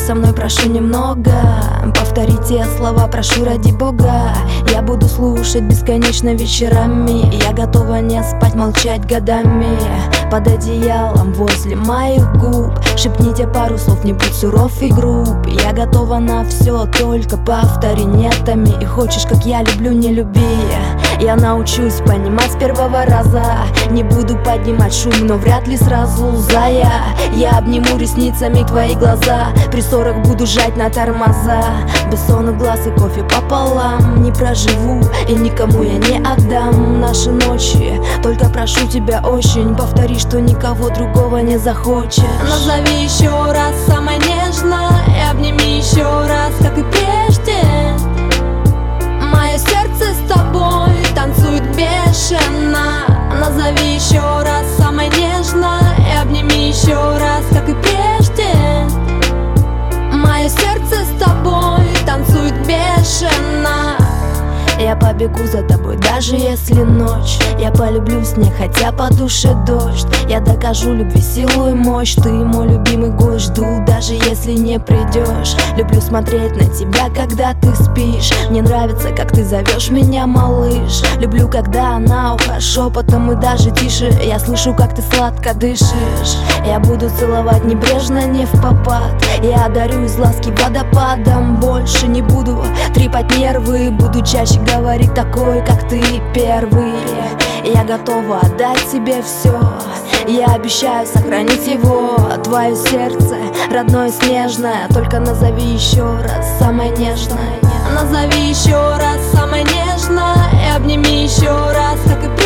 со мной, прошу немного. Повтори те слова, прошу ради Бога. Я буду слушать бесконечно вечерами. Я готова не спать, молчать годами. Под одеялом возле моих губ шепните пару слов, не будь суров и груб. Я готова на все, только повтори нетами. И хочешь, как я люблю, не люби. Я научусь понимать с первого раза. Не буду поднимать шум, но вряд ли сразу, зая. Я обниму ресницами твои глаза. При ссорах буду жать на тормоза. Бессонных глаз и кофе пополам. Не проживу и никому я не отдам наши ночи. Только прошу тебя очень, повтори, что никого другого не захочешь. Назови еще раз самое нежное и обними еще раз, как и прежде. Мое сердце с тобой танцует бешено. Назови еще раз самое нежное и обними еще раз, как и прежде. Мое сердце с тобой танцует бешено. Я побегу за тобой, даже если ночь. Я полюблю снег, хотя по душе дождь. Я докажу любви силу и мощь. Ты мой любимый гость, жду, даже если не придешь. Люблю смотреть на тебя, когда ты спишь. Мне нравится, как ты зовешь меня, малыш. Люблю, когда на ухо шепотом и даже тише. Я слышу, как ты сладко дышишь. Я буду целовать небрежно, не впопад. Я одарю из ласки водопадом. Больше не буду трепать нервы. Буду чаще говорить такой, как ты, первый. Я готова отдать тебе все. Я обещаю сохранить его. Твое сердце, родное и снежное. Только назови еще раз самое нежное. Назови еще раз самое нежное и обними еще раз, как и